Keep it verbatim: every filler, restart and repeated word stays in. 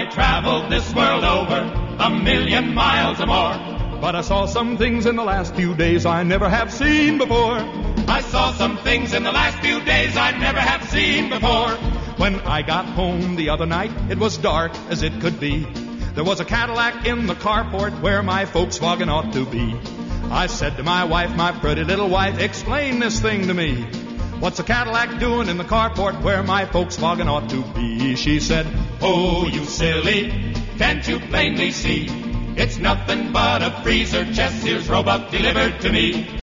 traveled this world over a million miles or more, but I saw some things in the last few days I never have seen before. I saw some things in the last few days I never have seen before. When I got home the other night, it was dark as it could be. There was a Cadillac in the carport where my Volkswagen ought to be. I said to my wife, my pretty little wife, explain this thing to me. What's a Cadillac doing in the carport where my Volkswagen ought to be? She said, oh, you silly, can't you plainly see? It's nothing but a freezer chest, here's Roebuck delivered to me.